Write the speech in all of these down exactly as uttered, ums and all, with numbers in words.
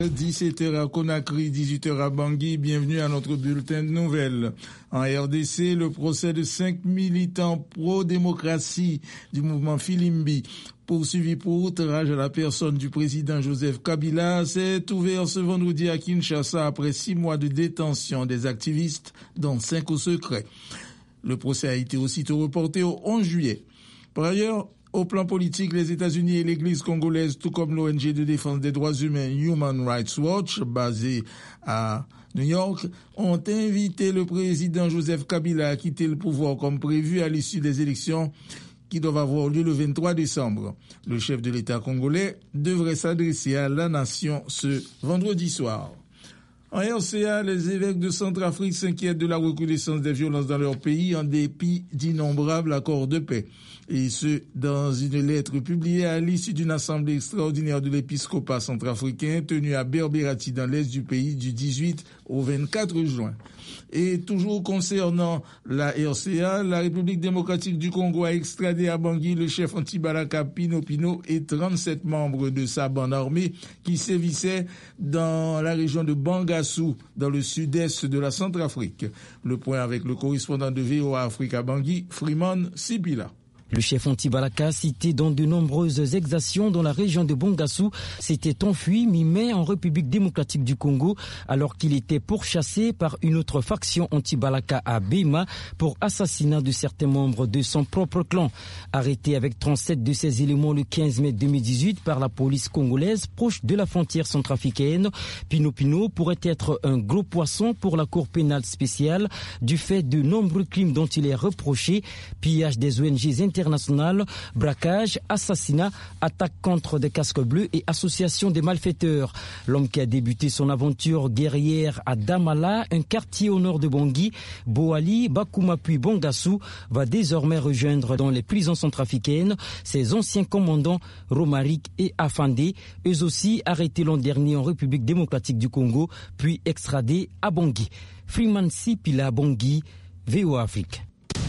dix-sept heures à Conakry, dix-huit heures à Bangui, bienvenue à notre bulletin de nouvelles. En R D C, le procès de cinq militants pro-démocratie du mouvement Filimbi, poursuivi pour outrage à la personne du président Joseph Kabila, s'est ouvert ce vendredi à Kinshasa après six mois de détention des activistes, dont cinq au secret. Le procès a été aussitôt reporté au onze juillet. Par ailleurs, au plan politique, les États-Unis et l'Église congolaise, tout comme l'O N G de défense des droits humains Human Rights Watch, basée à New York, ont invité le président Joseph Kabila à quitter le pouvoir comme prévu à l'issue des élections qui doivent avoir lieu le vingt-trois décembre. Le chef de l'État congolais devrait s'adresser à la nation ce vendredi soir. En R C A, les évêques de Centrafrique s'inquiètent de la recrudescence des violences dans leur pays en dépit d'innombrables accords de paix. Et ce, dans une lettre publiée à l'issue d'une assemblée extraordinaire de l'épiscopat centrafricain tenue à Berberati dans l'est du pays du dix-huit au vingt-quatre juin. Et toujours concernant la R C A, la République démocratique du Congo a extradé à Bangui le chef anti-Balaka Pino Pino et trente-sept membres de sa bande armée qui sévissaient dans la région de Bangassou, dans le sud-est de la Centrafrique. Le point avec le correspondant de V O A Afrique à Bangui, Freeman Sipila. Le chef anti-Balaka, cité dans de nombreuses exactions dans la région de Bangassou, s'était enfui mi-mai en République démocratique du Congo alors qu'il était pourchassé par une autre faction anti-Balaka à Bema pour assassinat de certains membres de son propre clan. Arrêté avec trente-sept de ses éléments le quinze mai deux mille dix-huit par la police congolaise proche de la frontière centrafricaine, Pino Pino pourrait être un gros poisson pour la Cour pénale spéciale du fait de nombreux crimes dont il est reproché, pillage des O N G internationales, braquage, assassinat, attaque contre des casques bleus et association des malfaiteurs. L'homme qui a débuté son aventure guerrière à Damala, un quartier au nord de Bangui, Boali, Bakuma puis Bangassou, va désormais rejoindre dans les prisons centrafricaines ses anciens commandants Romaric et Afandé, eux aussi arrêtés l'an dernier en République démocratique du Congo, puis extradés à Bangui. Freeman Sipila Bangui, V O A Afrique.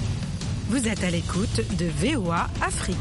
Vous êtes à l'écoute de V O A Afrique.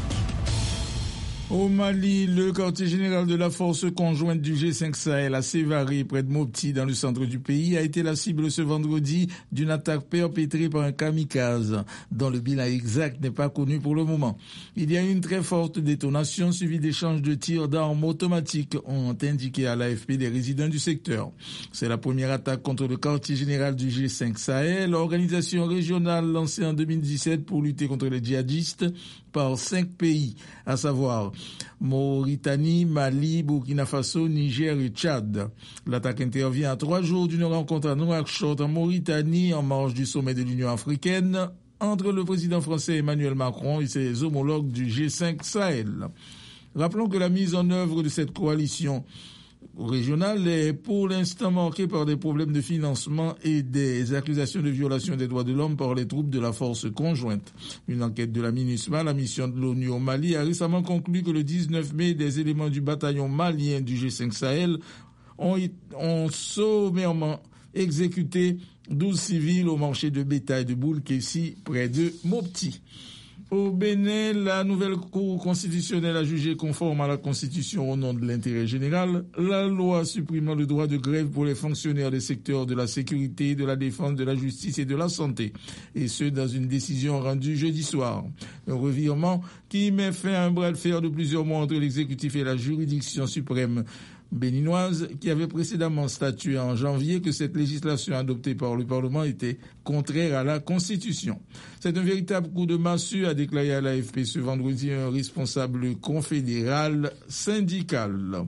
Au Mali, le quartier général de la force conjointe du G cinq Sahel à Sévaré, près de Mopti, dans le centre du pays, a été la cible ce vendredi d'une attaque perpétrée par un kamikaze, dont le bilan exact n'est pas connu pour le moment. Il y a eu une très forte détonation suivie d'échanges de tirs d'armes automatiques, ont indiqué à l'A F P des résidents du secteur. C'est la première attaque contre le quartier général du G cinq Sahel, organisation régionale lancée en deux mille dix-sept pour lutter contre les djihadistes par cinq pays, à savoir Mauritanie, Mali, Burkina Faso, Niger et Tchad. L'attaque intervient à trois jours d'une rencontre à Nouakchott en Mauritanie, en marge du sommet de l'Union africaine, entre le président français Emmanuel Macron et ses homologues du G cinq Sahel. Rappelons que la mise en œuvre de cette coalition régionale est pour l'instant marquée par des problèmes de financement et des accusations de violation des droits de l'homme par les troupes de la force conjointe. Une enquête de la MINUSMA, la mission de l'ONU au Mali, a récemment conclu que le dix-neuf mai, des éléments du bataillon malien du G cinq Sahel ont, ont sommairement exécuté douze civils au marché de bétail de Boulkessi, près de Mopti. Au Bénin, la nouvelle Cour constitutionnelle a jugé conforme à la Constitution au nom de l'intérêt général la loi supprimant le droit de grève pour les fonctionnaires des secteurs de la sécurité, de la défense, de la justice et de la santé, et ce dans une décision rendue jeudi soir. Un revirement qui met fin à un bras de fer de plusieurs mois entre l'exécutif et la juridiction suprême béninoise, qui avait précédemment statué en janvier que cette législation adoptée par le Parlement était contraire à la Constitution. C'est un véritable coup de massue, a déclaré à l'A F P ce vendredi un responsable confédéral syndical.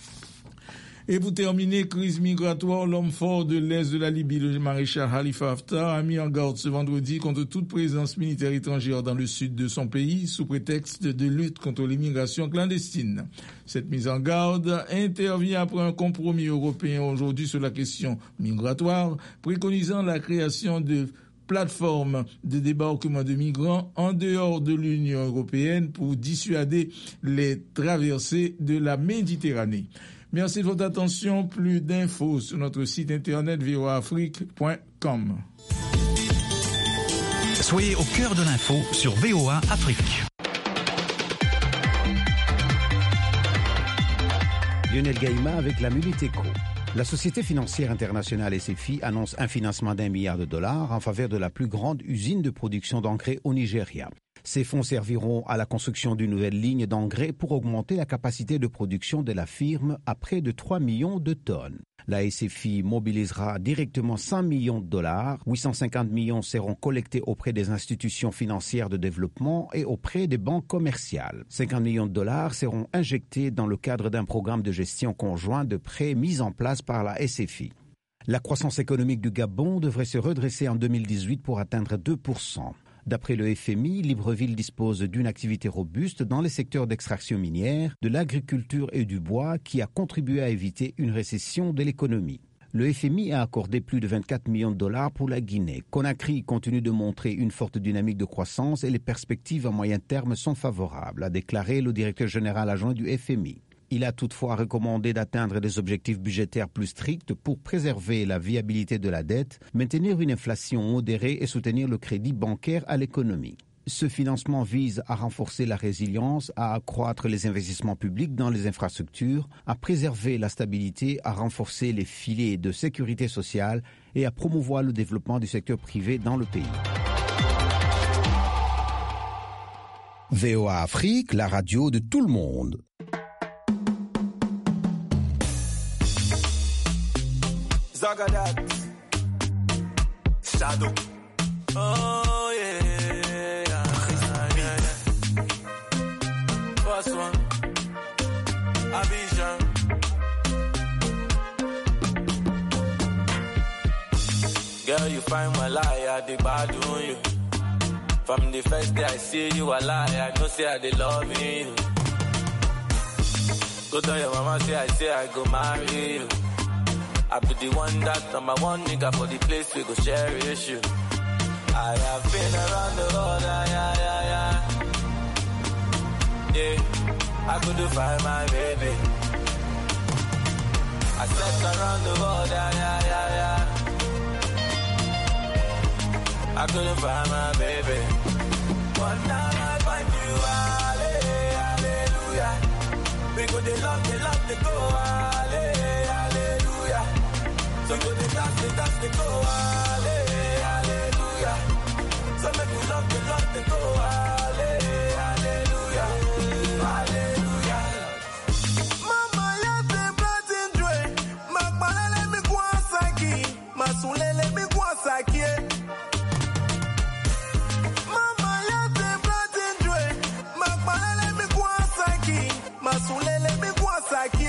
Et pour terminer, crise migratoire, l'homme fort de l'Est de la Libye, le maréchal Khalifa Haftar, a mis en garde ce vendredi contre toute présence militaire étrangère dans le sud de son pays, sous prétexte de lutte contre l'immigration clandestine. Cette mise en garde intervient après un compromis européen aujourd'hui sur la question migratoire, préconisant la création de plateforme de débarquement de migrants en dehors de l'Union européenne pour dissuader les traversées de la Méditerranée. Merci de votre attention. Plus d'infos sur notre site internet v o a afrique point com. Soyez au cœur de l'info sur V O A Afrique. Lionel Gaïma avec la Minute Éco. La Société financière internationale S F I annonce un financement d'un milliard de dollars en faveur de la plus grande usine de production d'engrais au Nigeria. Ces fonds serviront à la construction d'une nouvelle ligne d'engrais pour augmenter la capacité de production de la firme à près de trois millions de tonnes. La S F I mobilisera directement cent millions de dollars. huit cent cinquante millions seront collectés auprès des institutions financières de développement et auprès des banques commerciales. cinquante millions de dollars seront injectés dans le cadre d'un programme de gestion conjoint de prêts mis en place par la S F I. La croissance économique du Gabon devrait se redresser en deux mille dix-huit pour atteindre deux pour cent. D'après le F M I, Libreville dispose d'une activité robuste dans les secteurs d'extraction minière, de l'agriculture et du bois qui a contribué à éviter une récession de l'économie. Le F M I a accordé plus de vingt-quatre millions de dollars pour la Guinée. Conakry continue de montrer une forte dynamique de croissance et les perspectives à moyen terme sont favorables, a déclaré le directeur général adjoint du F M I. Il a toutefois recommandé d'atteindre des objectifs budgétaires plus stricts pour préserver la viabilité de la dette, maintenir une inflation modérée et soutenir le crédit bancaire à l'économie. Ce financement vise à renforcer la résilience, à accroître les investissements publics dans les infrastructures, à préserver la stabilité, à renforcer les filets de sécurité sociale et à promouvoir le développement du secteur privé dans le pays. V O A Afrique, la radio de tout le monde. Zagadat, Shadow. Oh yeah, yeah, yeah, yeah. First one, Abidjan. Girl, you find my lie, I dey bad on you. From the first day I see you, I lie, I know say I dey love you. Go tell your mama say I say I go marry you. I be the one that number one nigga for the place we go cherish you. I have been around the world, yeah, yeah, yeah. Yeah, I couldn't find my baby. I slept around the world, yeah, yeah, yeah, yeah. I couldn't find my baby. But now I find you, hallelujah. We go they love, they love, they go, hallelujah. So go they dance, they dance, they go, hallelujah. So make you love, they love, they go, hallelujah. Hallelujah. Mama ya te platin dwe, makbalele mi kwa saki, masulele mi kwa saki. Mama ya te platin dwe, makbalele mi kwa saki, masulele mi kwa saki.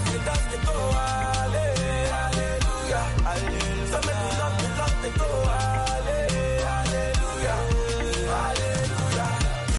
Hallelujah. So make me love, love, go.